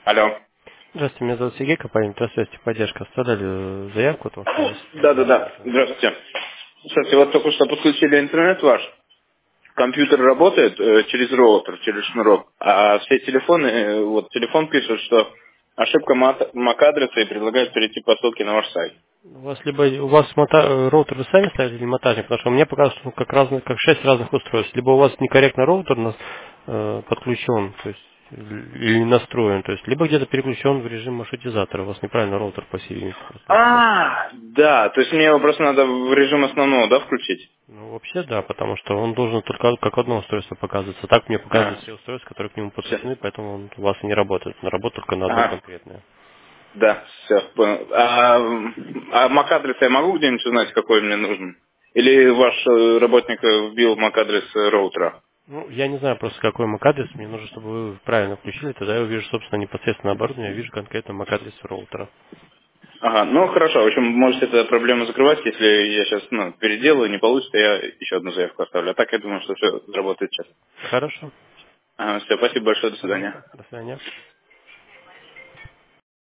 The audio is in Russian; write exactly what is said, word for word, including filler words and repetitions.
Алло. Здравствуйте, меня зовут Сергей, компания «Интросвязь поддержка». Оставляли э, заявку, вот, что у вас проблема Да-да-да. роутера. Здравствуйте. Кстати, вот только что подключили интернет ваш. Компьютер работает э, через роутер, через шнурок. А все телефоны, э, вот телефон пишет, что ошибка мат- MAC-адреса и предлагает перейти по ссылке на ваш сайт. У вас либо у вас мота- э, роутер вы сами ставили или монтажник, потому что мне показывает, что как, разных, как шесть разных устройств. Либо у вас некорректно роутер нас, э, подключен, то есть или настроен, то есть либо где-то переключен в режим маршрутизатора. У вас неправильно роутер, по всей видимости, просто настроен. А, да, то есть мне его просто надо в режим основного, да, включить? Ну, вообще, да, потому что он должен только как одно устройство показываться. Так мне А, показывают все устройства, которые к нему все. подключены, поэтому он у вас и не работает. Он работает только на одно Ага, конкретное. да, все, понял. А, м, а MAC-адрес я могу где-нибудь узнать, какой мне нужен? Или ваш э, работник э, вбил MAC-адрес э, роутера? Ну, я не знаю просто какой MAC-адрес. Мне нужно, чтобы вы правильно включили. Тогда я увижу, собственно, непосредственно оборудование. Я вижу конкретно MAC-адрес роутера. Ага, ну хорошо, в общем, можете эту проблему закрывать, если я сейчас ну, переделаю, не получится, я еще одну заявку оставлю. А так я думаю, что все заработает сейчас. Хорошо. Ага, все, спасибо большое, до свидания. Пожалуйста. До свидания.